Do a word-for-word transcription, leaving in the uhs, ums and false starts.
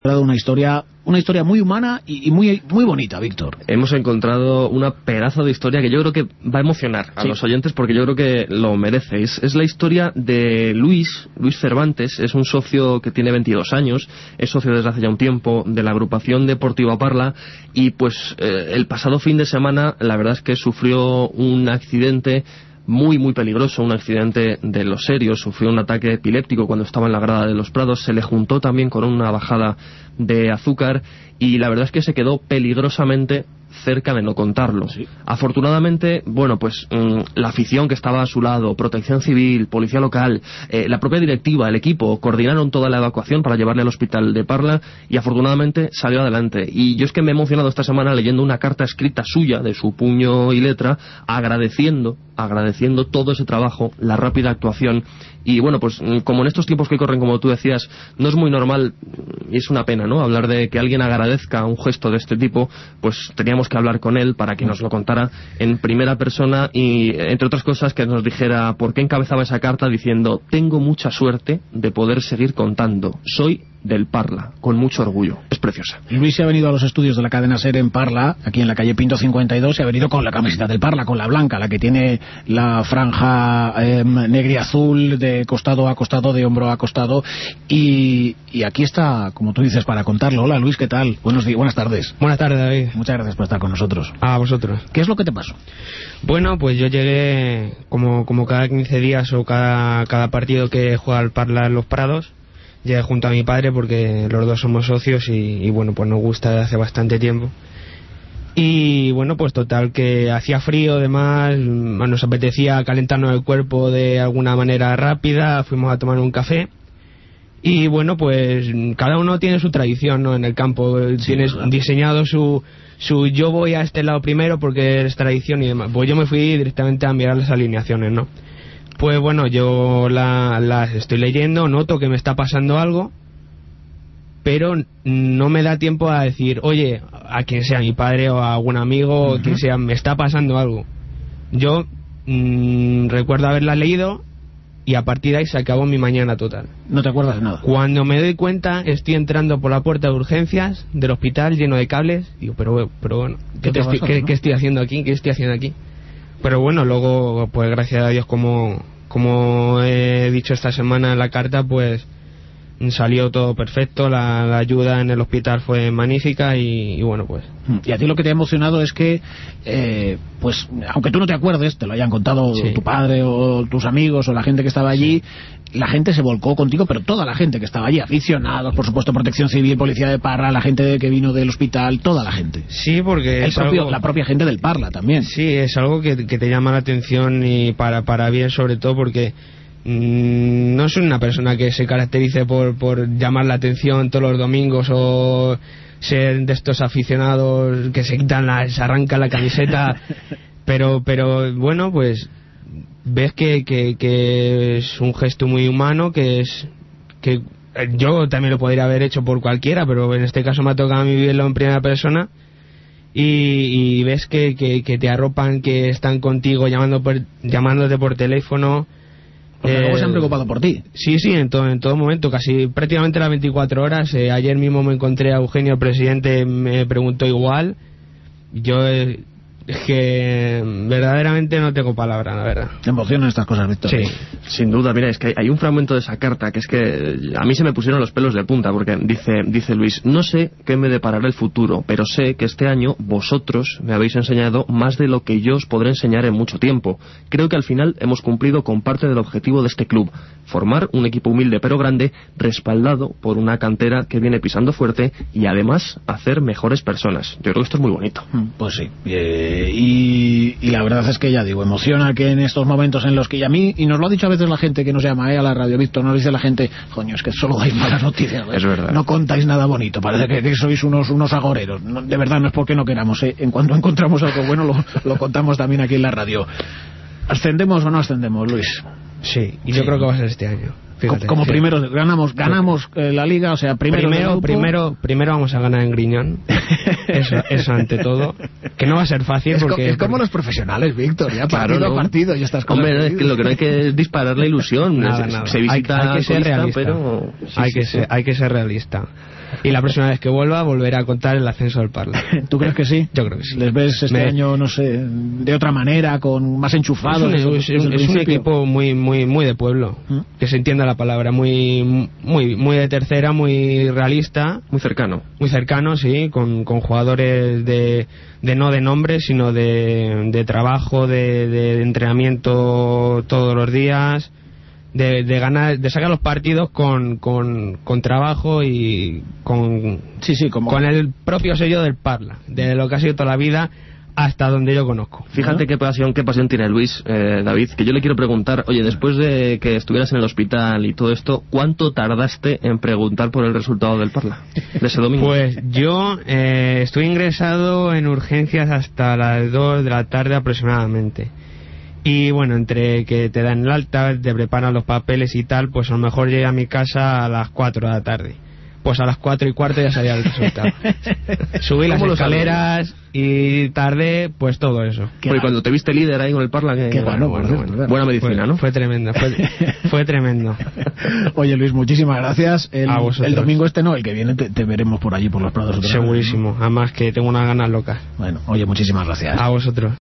Una historia, una historia muy humana y, y muy muy bonita, Víctor. Hemos encontrado una pedazo de historia que yo creo que va a emocionar a sí. los oyentes, porque yo creo que lo merece. Es, es la historia de Luis, Luis Cervantes. Es un socio que tiene veintidós años, es socio desde hace ya un tiempo de la agrupación deportiva Parla, y pues eh, el pasado fin de semana la verdad es que sufrió un accidente muy muy peligroso, un accidente de los serios. Sufrió un ataque epiléptico cuando estaba en la grada de los Prados, se le juntó también con una bajada de azúcar y la verdad es que se quedó peligrosamente cerca de no contarlo. Sí. Afortunadamente, bueno, pues mmm, la afición que estaba a su lado, Protección Civil, Policía Local, eh, la propia directiva, el equipo, coordinaron toda la evacuación para llevarle al hospital de Parla y afortunadamente salió adelante. Y yo es que me he emocionado esta semana leyendo una carta escrita suya, de su puño y letra, agradeciendo, agradeciendo todo ese trabajo, la rápida actuación. Y bueno, pues como en estos tiempos que corren, como tú decías, no es muy normal, y es una pena, ¿no?, hablar de que alguien agradezca un gesto de este tipo. Pues teníamos que hablar con él para que nos lo contara en primera persona y, entre otras cosas, que nos dijera por qué encabezaba esa carta diciendo: tengo mucha suerte de poder seguir contando, soy del Parla, con mucho orgullo. Es preciosa. Luis se ha venido a los estudios de la cadena SER en Parla, aquí en la calle Pinto cincuenta y dos, y ha venido con la camiseta del Parla, con la blanca, la que tiene la franja eh, negra y azul de costado a costado, de hombro a costado, y, y aquí está, como tú dices, para contarlo. Hola Luis, ¿qué tal? Buenos días, buenas tardes. Buenas tardes, David. Muchas gracias por estar con nosotros. A vosotros. ¿Qué es lo que te pasó? Bueno, pues yo llegué como, como cada quince días o cada, cada partido que juega el Parla en los Prados. Llegué junto a mi padre porque los dos somos socios y, y bueno, pues nos gusta desde hace bastante tiempo. Y bueno, pues total, que hacía frío, además nos apetecía calentarnos el cuerpo de alguna manera rápida. Fuimos a tomar un café y bueno, pues cada uno tiene su tradición, ¿no?, en el campo. Sí, tienes ¿verdad? diseñado su, su yo voy a este lado primero porque es tradición y demás. Pues yo me fui directamente a mirar las alineaciones, ¿no? Pues bueno, yo las la estoy leyendo, noto que me está pasando algo, pero no me da tiempo a decir, oye, a quien sea, mi padre o a algún amigo, uh-huh. o quien sea, me está pasando algo. Yo mmm, recuerdo haberla leído y a partir de ahí se acabó mi mañana total. ¿No te acuerdas de nada? Cuando me doy cuenta, estoy entrando por la puerta de urgencias del hospital lleno de cables. Digo, pero, pero bueno, ¿qué, te estoy, pasado, ¿qué, ¿no? ¿qué estoy haciendo aquí? ¿Qué estoy haciendo aquí? Pero bueno, luego, pues gracias a Dios, como, como he dicho esta semana en la carta, pues salió todo perfecto, la, la ayuda en el hospital fue magnífica y, y bueno, pues... Y a ti lo que te ha emocionado es que, eh, pues, aunque tú no te acuerdes, te lo hayan contado sí. tu padre o tus amigos o la gente que estaba allí, sí. la gente se volcó contigo, pero toda la gente que estaba allí, aficionados, por supuesto, Protección Civil, Policía de Parla, la gente que vino del hospital, toda la gente. Sí, porque el es propio, algo... la propia gente del Parla también. Sí, es algo que, que te llama la atención y para, para bien, sobre todo porque... no soy una persona que se caracterice por, por llamar la atención todos los domingos o ser de estos aficionados que se quitan la, se arrancan la camiseta pero pero bueno, pues ves que, que, que es un gesto muy humano, que es que yo también lo podría haber hecho por cualquiera, pero en este caso me ha tocado a mí vivirlo en primera persona. Y, y ves que, que, que te arropan, que están contigo llamando por, llamándote por teléfono. Porque eh, luego se han preocupado por ti. Sí, sí, en todo, en todo momento, casi prácticamente las veinticuatro horas. Eh, ayer mismo me encontré a Eugenio, el presidente, me preguntó igual. Yo eh, es que verdaderamente no tengo palabras, la verdad. Te emocionan estas cosas, Víctor. Sí, sin duda. Mira, es que hay un fragmento de esa carta que es que a mí se me pusieron los pelos de punta, porque dice, dice Luis: no sé qué me deparará el futuro, pero sé que este año vosotros me habéis enseñado más de lo que yo os podré enseñar en mucho tiempo. Creo que al final hemos cumplido con parte del objetivo de este club: formar un equipo humilde pero grande, respaldado por una cantera que viene pisando fuerte y además hacer mejores personas. Yo creo que esto es muy bonito. Pues sí. Eh... Y, y la verdad es que, ya digo, emociona que en estos momentos en los que, y a mí, y nos lo ha dicho a veces la gente que nos llama eh, a la radio, Víctor, nos dice la gente, coño, es que solo dais malas noticias, ¿eh? Es verdad. No contáis nada bonito, parece que, que sois unos unos agoreros. No, de verdad, no es porque no queramos, ¿eh? En cuanto encontramos algo bueno lo, lo contamos también aquí en la radio. ¿Ascendemos o no ascendemos, Luis? Sí, y yo sí. creo que va a ser este año. Fíjate, como sí. primero ganamos ganamos eh, la liga, o sea, primero primero, primero, primero vamos a ganar en Griñón. Eso, eso ante todo. Que no va a ser fácil es, porque... co es como porque... los profesionales, Víctor, ya claro, partido ¿no? a partido y estas cosas. Hombre, es que lo que no hay que es disparar la ilusión. Nada, se, nada. se visita hay, hay que ser colista, realista. pero... Sí, hay, sí, que sí. ser, hay que ser realista. Y la próxima vez que vuelva volveré a contar el ascenso del Parla. ¿Tú crees que sí? Yo creo que sí. ¿Les ves este Me... año, no sé, de otra manera, con más enchufados? Es un, es, es, es un equipo muy muy muy de pueblo, ¿Mm? que se entienda la palabra, muy muy muy de tercera, muy realista, muy cercano, muy cercano, sí, con, con jugadores de, de no de nombre, sino de, de trabajo, de, de entrenamiento todos los días. De, de ganar, de sacar los partidos con, con, con trabajo y con, sí, sí, como... con el propio sello del Parla, de lo que ha sido toda la vida hasta donde yo conozco. Fíjate, ¿no? qué pasión, qué pasión tiene Luis, eh, David, que yo le quiero preguntar, oye, después de que estuvieras en el hospital y todo esto, ¿cuánto tardaste en preguntar por el resultado del Parla de ese domingo? Pues yo eh, estuve ingresado en urgencias hasta las dos de la tarde aproximadamente. Y bueno, entre que te dan el alta, te preparan los papeles y tal, pues a lo mejor llegué a mi casa a las cuatro de la tarde. Pues a las cuatro y cuarto ya salía el resultado. Subí las escaleras y tardé, pues todo eso. Porque cuando te viste líder ahí con el Parla, que Qué bueno, bueno, bueno, bueno, bueno. buena medicina, fue, ¿no? Fue tremendo, fue, fue tremendo. Oye, Luis, muchísimas gracias. El, a vosotros. El domingo este no, el que viene te, te veremos por allí, por los prados. Segurísimo, además que tengo unas ganas locas. Bueno, oye, muchísimas gracias. A vosotros.